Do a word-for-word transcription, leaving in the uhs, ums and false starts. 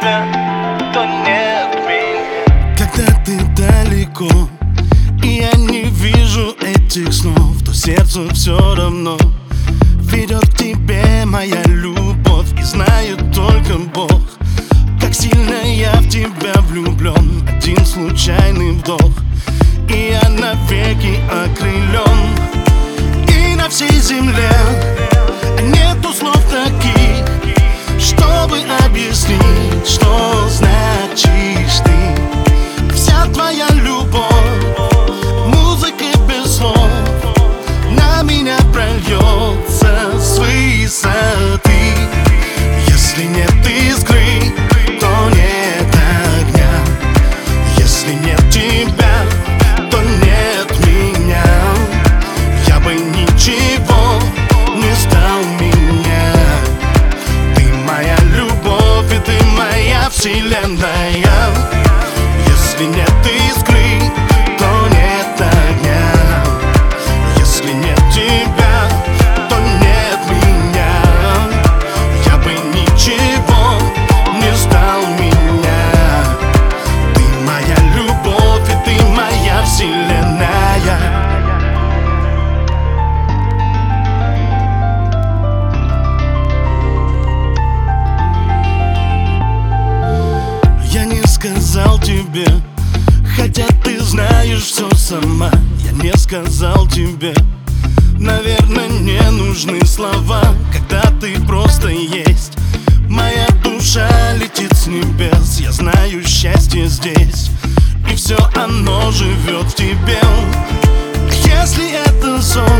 тебя, то нет меня. Когда ты далеко, и я не вижу этих снов, то сердцу все равно ведет к тебе моя любовь. И знает только Бог, как сильно я в тебя влюблен. Один случайный вдох, и я навеки окрылен. И на всей земле нету слов таких, чтобы объяснить, что значишь ты. Вся твоя любовь, музыка без слов, на меня прольется с высоты. Если нет искры, то нет огня. Если нет тебя, то нет меня. Я бы ничего не стал менять. Ты моя любовь, и ты моя вселенная. Если нет искры, то нет огня. Если нет тебя, то нет меня. Я бы ничего не стал менять. Ты моя любовь, и ты моя вселенная. Я не сказал тебе, хотя ты знаешь все сама. Я не сказал тебе, наверное, не нужны слова, когда ты просто есть. Моя душа летит с небес, я знаю, счастье здесь, и все оно живет в тебе. Если это сон,